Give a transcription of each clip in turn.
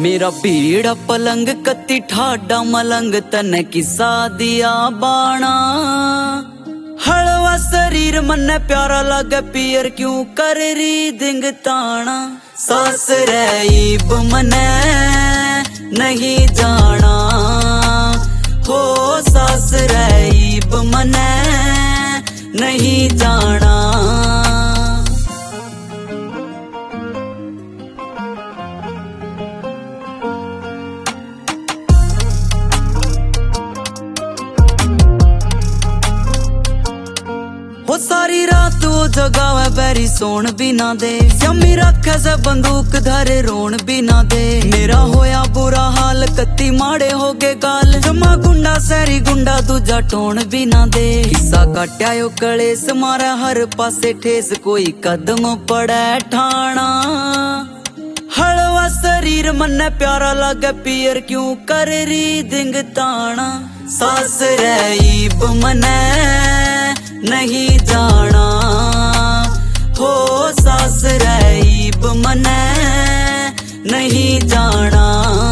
मेरा पीड़ा पलंग कत्ती ठाडा मलंग तने किसा दिया बाणा। हलवा शरीर मन्ने प्यारा लागे पियर क्यों कर री दिंग ताना। सास रईब मने नहीं जाना हो, सास रईब मने नहीं जाना। हो सारी रात वो जगावे बैरी सोन भी ना दे, जमी रखे से बंदूक धारे रोन भी ना दे। मेरा होया बुरा हाल कत्ती माड़े हो गए गाल, जमा गुंडा सैरी गुंडा दूजा टोन भी ना दे। किस्सा काट्या यो कलेस मारा हर पासे ठेस, कोई कदम पड़े ठाणा। हलवा शरीर मन्ने प्यारा लागे पियर क्यों कर री दिंग ताना। सास रईब मने नहीं जाना हो, सास रईब मने नहीं जाना।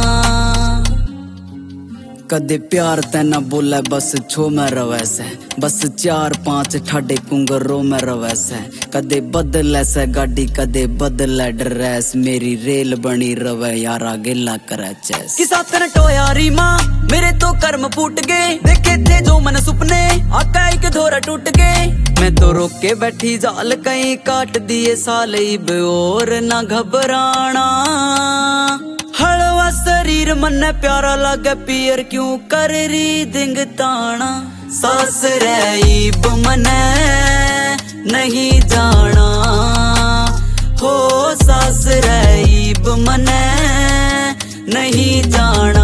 कदे प्यार तैना बोले बस छो में रवै से, बस 4-5 ठाडे कुंगरों में रवै से। कदे बदले से गाड़ी कदे बदले ड्रेस, मेरी रेल बनी रवै यारा गिला करे चैस। किसा तेने टोया रीमा मेरे तो कर्म फूट गए, देखे थे जो मन सुपने आका एक धोरा टूट गए। मैं तो रोक के बैठी जाल कहीं काट दिए साल, इब और ना घबराना। हलवा शरीर मन्ने प्यारा लागे पियर क्यों कर री दिंग ताना। सास रईब मने नहीं जाना हो, सास रईब मने नहीं जाना।